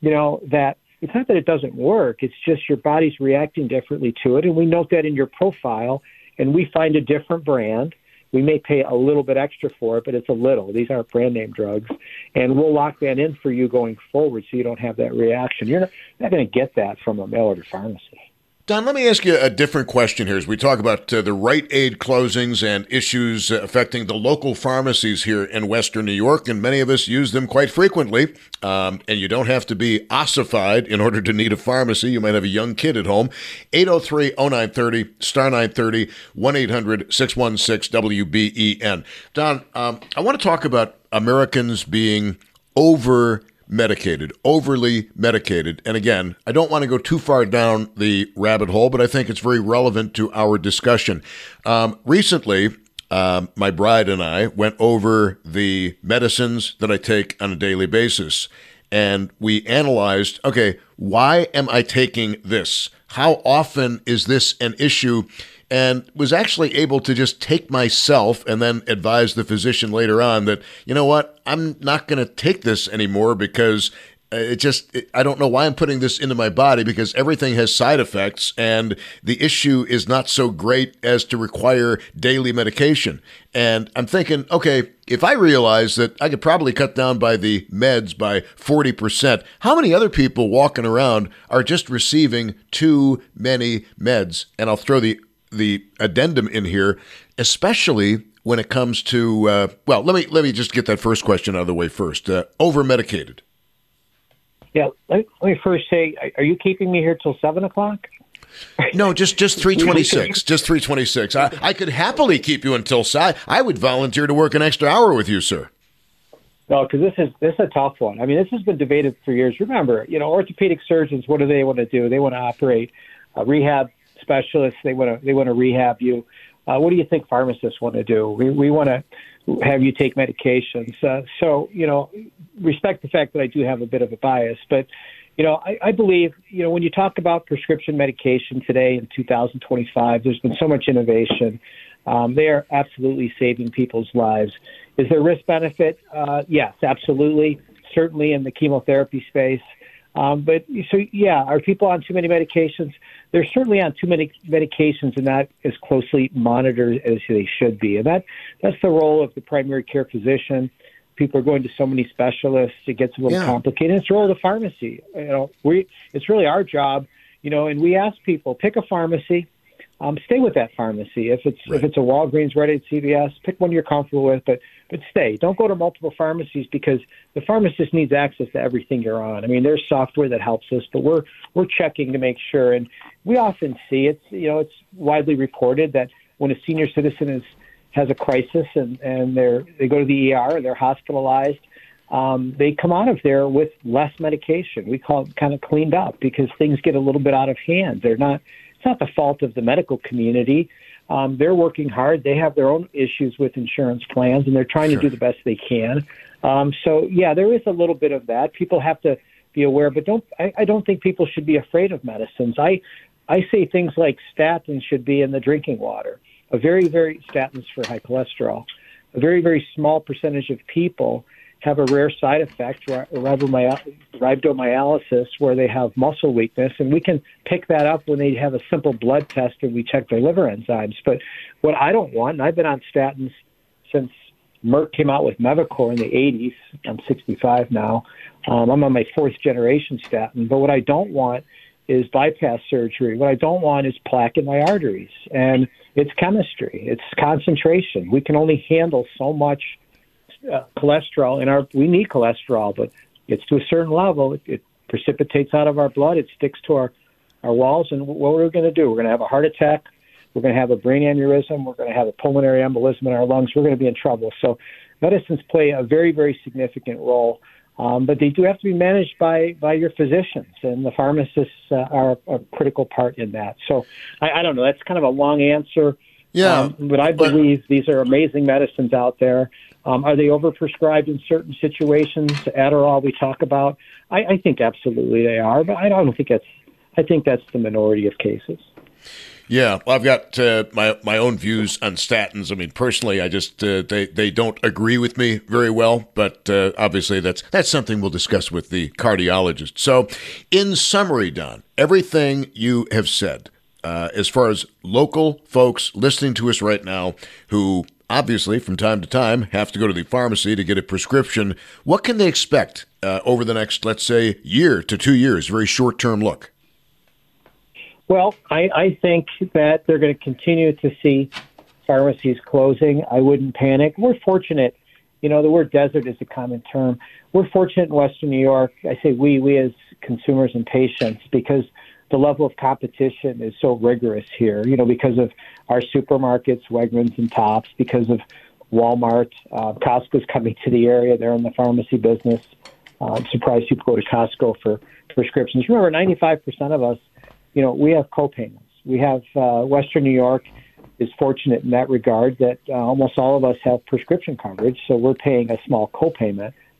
that it's not that it doesn't work. It's just your body's reacting differently to it. And we note that in your profile, and we find a different brand. We may pay a little bit extra for it, but it's a little. These aren't brand name drugs. And we'll lock that in for you going forward so you don't have that reaction. You're not going to get that from a mail order pharmacy. Don, let me ask you a different question here as we talk about the Rite Aid closings and issues affecting the local pharmacies here in Western New York, and many of us use them quite frequently. And you don't have to be ossified in order to need a pharmacy. You might have a young kid at home. 803-0930, star 930, 1-800-616-WBEN. Don, I want to talk about Americans being overly medicated. And again, I don't want to go too far down the rabbit hole, but I think it's very relevant to our discussion. Recently, my bride and I went over the medicines that I take on a daily basis, and we analyzed, okay, why am I taking this? how often is this an issue, and was actually able to just take myself and then advise the physician later on that, you know what, I'm not going to take this anymore because I don't know why I'm putting this into my body, because everything has side effects and the issue is not so great as to require daily medication. And I'm thinking, okay, if I realize that I could probably cut down by the meds by 40%, how many other people walking around are just receiving too many meds? And I'll throw the addendum in here, especially when it comes to, let me just get that first question out of the way first. Over-medicated. Yeah, let me first say, are you keeping me here till 7 o'clock? No, just 3:26. Just 3:26. I could happily keep you until I would volunteer to work an extra hour with you, sir. No, because this is a tough one. I mean, this has been debated for years. Remember, orthopedic surgeons, what do they want to do? They want to operate. Rehab specialists, they want to rehab you. What do you think pharmacists want to do? We want to have you take medications. So, respect the fact that I do have a bit of a bias. But, I believe, when you talk about prescription medication today in 2025, there's been so much innovation. They are absolutely saving people's lives. Is there risk-benefit? Yes, absolutely. Certainly in the chemotherapy space. Are people on too many medications? They're certainly on too many medications and not as closely monitored as they should be. And that's the role of the primary care physician. People are going to so many specialists. It gets a little complicated. It's the role of the pharmacy. It's really our job, and we ask people, pick a pharmacy, stay with that pharmacy. If it's a Walgreens, Rite Aid, CVS, pick one you're comfortable with, but stay. Don't go to multiple pharmacies, because the pharmacist needs access to everything you're on. I mean, there's software that helps us, but we're checking to make sure. And we often see it's widely reported that when a senior citizen has a crisis and they go to the ER and they're hospitalized, they come out of there with less medication. We call it kind of cleaned up, because things get a little bit out of hand. It's not the fault of the medical community. They're working hard. They have their own issues with insurance plans, and they're trying to do the best they can. There is a little bit of that. People have to be aware, but I don't think people should be afraid of medicines. I say things like statins should be in the drinking water. Statins for high cholesterol. A very, very small percentage of people have a rare side effect, rhabdomyolysis, where they have muscle weakness, and we can pick that up when they have a simple blood test and we check their liver enzymes. But what I don't want, and I've been on statins since Merck came out with Mevacor in the 80s. I'm 65 now. I'm on my fourth generation statin. But what I don't want is bypass surgery. What I don't want is plaque in my arteries. And it's chemistry. It's concentration. We can only handle so much cholesterol we need cholesterol, but it's to a certain level. It precipitates out of our blood. It sticks to our walls. And what we're going to do, we're going to have a heart attack. We're going to have a brain aneurysm. We're going to have a pulmonary embolism in our lungs. We're going to be in trouble. So medicines play a very, very significant role. But they do have to be managed by your physicians, and the pharmacists are a critical part in that. So I don't know. That's kind of a long answer. Yeah. But I believe these are amazing medicines out there. Are they overprescribed in certain situations? Adderall we talk about. I think absolutely they are, but I don't think I think that's the minority of cases. Yeah, well, I've got my own views on statins. I mean, personally, I just they don't agree with me very well, but obviously that's something we'll discuss with the cardiologist. So, in summary, Don, everything you have said, as far as local folks listening to us right now who obviously from time to time have to go to the pharmacy to get a prescription, what can they expect over the next, let's say, year to 2 years, very short-term look? Well, I think that they're going to continue to see pharmacies closing. I wouldn't panic. We're fortunate. The word desert is a common term. We're fortunate in Western New York. I say we as consumers and patients, because the level of competition is so rigorous here, because of our supermarkets, Wegmans and Tops, because of Walmart. Costco's coming to the area. They're in the pharmacy business. I'm surprised people go to Costco for prescriptions. Remember, 95% of us, we have co-payments. We have Western New York is fortunate in that regard that almost all of us have prescription coverage, so we're paying a small co-payment.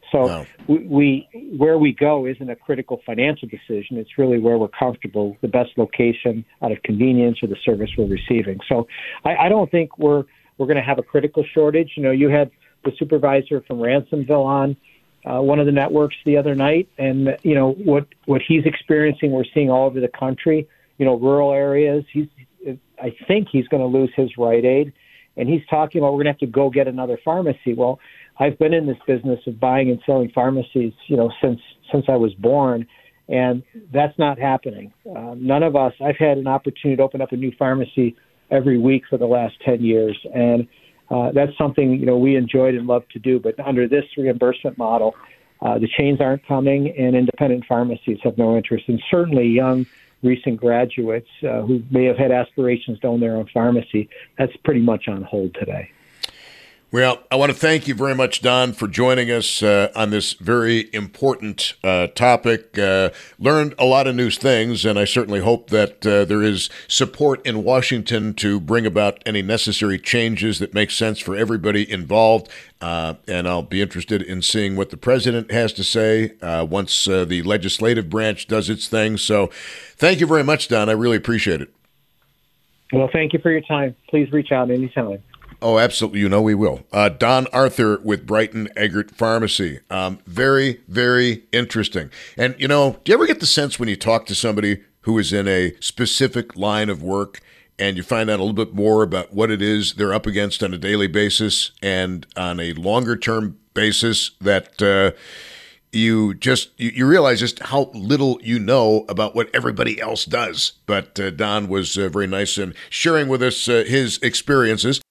So we where we go isn't a critical financial decision. It's really where we're comfortable, the best location out of convenience or the service we're receiving. So I don't think we're going to have a critical shortage. You had the supervisor from Ransomville on one of the networks the other night, and what he's experiencing, we're seeing all over the country. Rural areas. I think he's going to lose his Rite Aid, and he's talking about we're going to have to go get another pharmacy. Well, I've been in this business of buying and selling pharmacies, since I was born, and that's not happening. None of us. I've had an opportunity to open up a new pharmacy every week for the last 10 years, and that's something we enjoyed and loved to do. But under this reimbursement model, the chains aren't coming, and independent pharmacies have no interest. And certainly young, recent graduates who may have had aspirations to own their own pharmacy, that's pretty much on hold today. Well, I want to thank you very much, Don, for joining us on this very important topic. Learned a lot of new things, and I certainly hope that there is support in Washington to bring about any necessary changes that make sense for everybody involved. And I'll be interested in seeing what the president has to say once the legislative branch does its thing. So thank you very much, Don. I really appreciate it. Well, thank you for your time. Please reach out anytime. Oh, absolutely. We will. Don Arthur with Brighton Eggert Pharmacy. Very, very interesting. And, do you ever get the sense when you talk to somebody who is in a specific line of work and you find out a little bit more about what it is they're up against on a daily basis and on a longer term basis, that you realize just how little you know about what everybody else does. But Don was very nice in sharing with us his experiences.